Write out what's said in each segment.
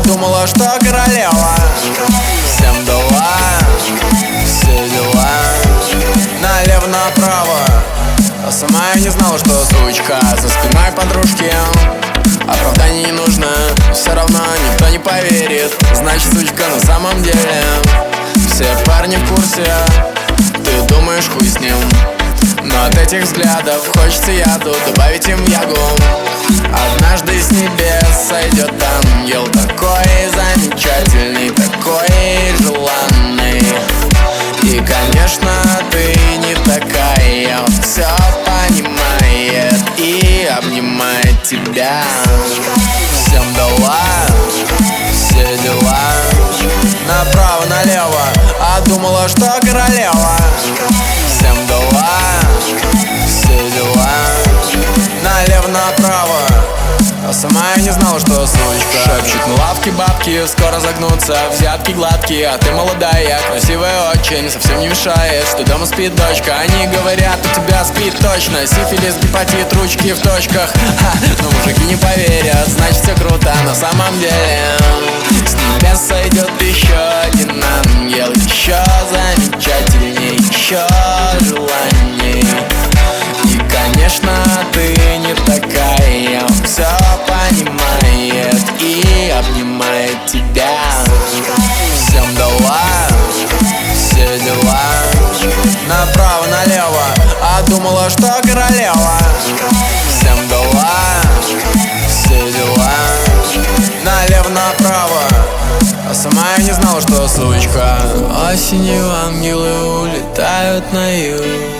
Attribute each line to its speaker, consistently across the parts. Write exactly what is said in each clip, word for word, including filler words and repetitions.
Speaker 1: думала, что королева. Всем дала, все дела, налево-направо. А сама я не знала, что сучка за спиной подружки. Оправданий не нужно, все равно никто не поверит. Значит, сучка на самом деле. Все парни в курсе, ты думаешь, хуй с ним. Но от этих взглядов хочется яду добавить им ягу. Однажды с небес сойдет ангел, такой замечательный, такой желанный. И, конечно, ты не такая, он все понимает и обнимает тебя. Всем дала, все дела, направо-налево, а думала, что королева. Всем дала, все дела, налево-направо. А сама я не знала, что сучка. Шепчет на лавке бабки, скоро загнутся, взятки гладкие. А ты молодая, красивая очень, совсем не мешает, что дома спит дочка. Они говорят, у тебя спит точно сифилис, гепатит, ручки в точках. Ха, но мужики не поверят, значит все круто на самом деле. С небес сойдет еще один ангел, еще замечательней, еще желаний. И, конечно, ты не такая, он все понимает и обнимает тебя. Всем дала, все дела, направо-налево, а думала, что королева. Всем дала, все дела, налево-направо. А сама я не знала, что сучка. Осенью ангелы улетают на юг.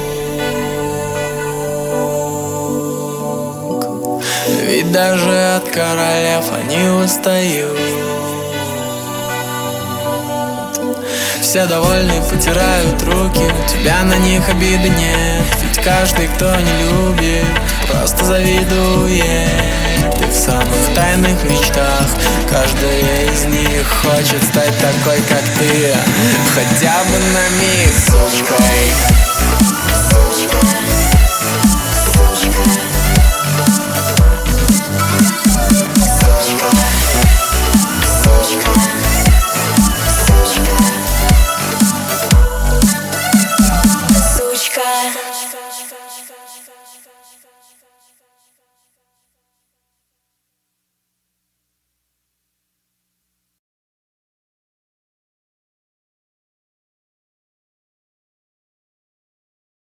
Speaker 1: Ведь даже от королев они устают. Все довольны, потирают руки, у тебя на них обиды нет. Ведь каждый, кто не любит, просто завидует. Ты в самых тайных мечтах, каждая из них хочет стать такой, как ты. Хотя бы на миг, сучкой.